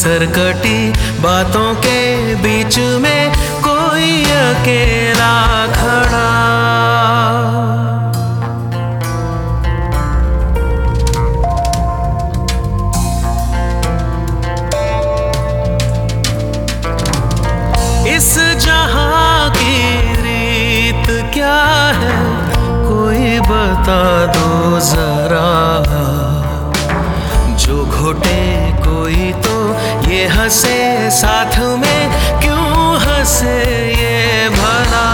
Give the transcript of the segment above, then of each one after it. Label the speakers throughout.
Speaker 1: सरकटी बातों के बीच में कोई अकेला खड़ा। इस जहां की रीत क्या है कोई बता दो जरा। जो घोटे कोई तो ये हंसे साथ में, क्यों हंसे ये भला।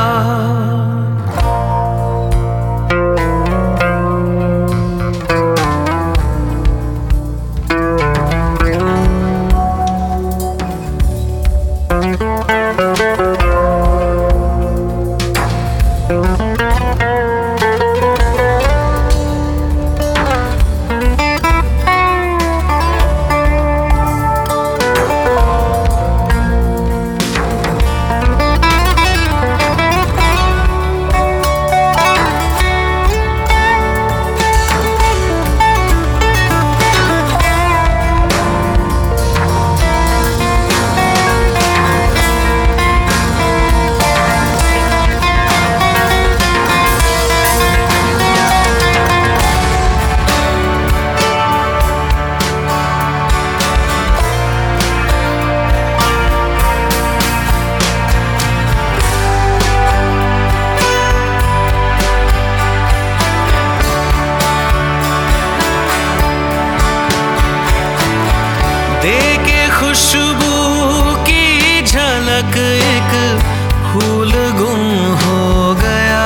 Speaker 1: देके खुशबू की झलक एक फूल गुम हो गया।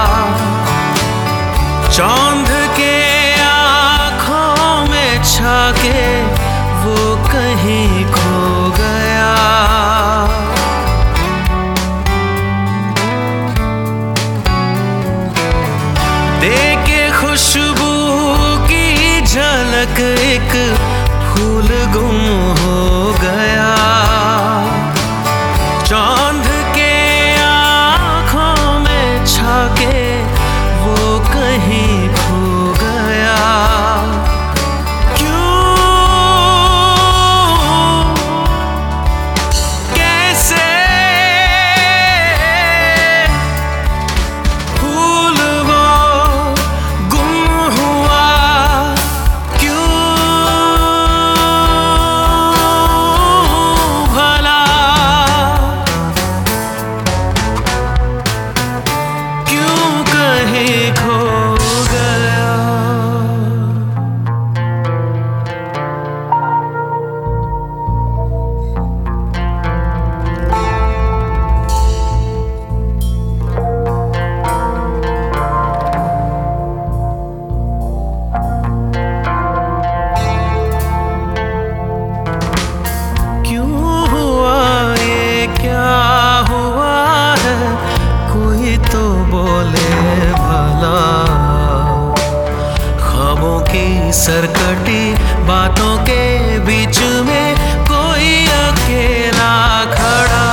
Speaker 1: चांद के आँखों में छाके वो कहीं खो गया। देके खुशबू की झलक एक फूल गुम हो गया। चांद के आँखों में छाके वो कहीं खो गया। क्यों कैसे फूल वो गुम हुआ, तो बोले भला। ख्वाबों की सरकटी बातों के बीच में कोई अकेला खड़ा।